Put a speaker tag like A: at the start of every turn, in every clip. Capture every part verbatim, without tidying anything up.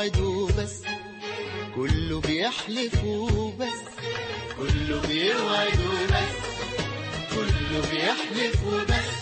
A: بيوعد وبس، كله بيحلف وبس، كله بيوعد وبس، كله بيحلف وبس.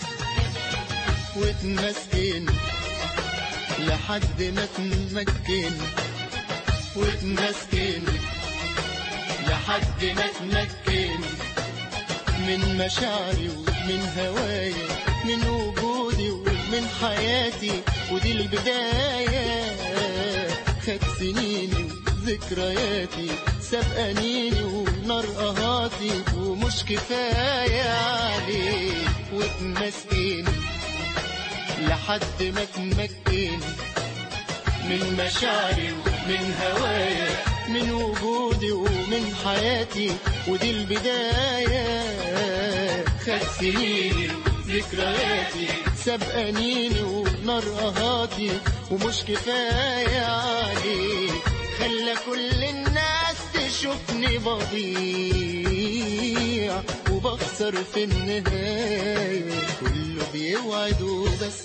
A: واتمسكن لحد ما تمكن، واتمسكن لحد ما تمكن من مشاعري ومن هوايا، من وجودي ومن حياتي. ودي البداية، خد سنيني وذكرياتي، سبقانيني ونار قهاتي، ومش كفاية عليك. واتمسكن لحد ما تمكن من مشاعري ومن هوايا، من وجودي ومن حياتي. ودي البداية، خد سنيني ذكرياتي، سبقانيني ونار قهاتي، ومش كفاية عليك. خلى كل الناس تشوفني بضيع وبخسر في النهاية، كله بيوعد وبس.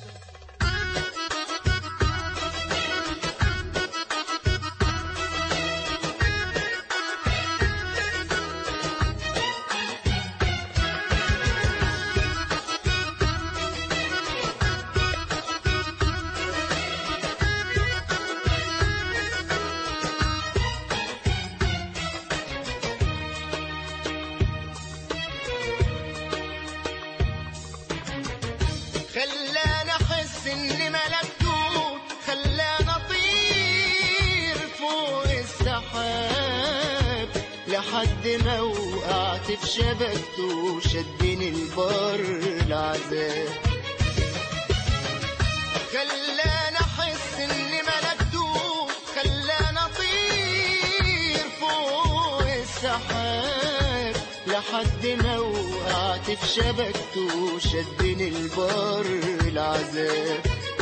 A: خلاني احس اني ملكته، خلاني اطير فوق السحاب لحد ما وقعت في شبكته، شدني البر العذاب. خلاني احس اني ملكته، خلاني اطير فوق السحاب لحد ما وقعت في شبكته، شدني البر العذاب.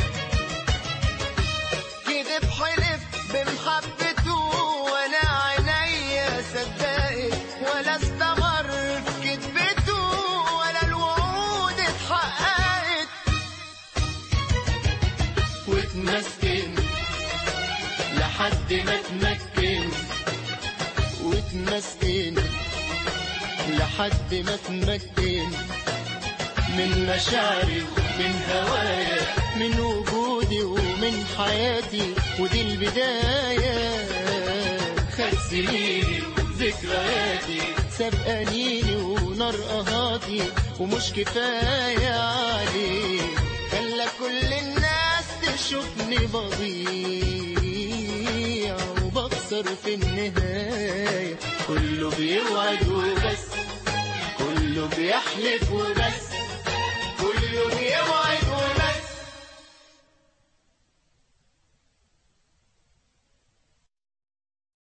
A: كذب حلف بمحبته وانا عينيا صدقت، ولا استمر في كذبته ولا الوعود اتحققت. واتمسكن لحد ما تمكن، واتمسكن لحد ما تمكن من مشاعري ومن هوايا، من وجودي ومن حياتي. ودي البداية، خد سنيني وذكرياتي، سبقانيني ونار قهاتي، ومش كفاية عليك. خلى كل الناس تشوفني بضيع وبخسر في النهاية، كله بيوعد وبس، كله بيحلف وبس، كله بيوعد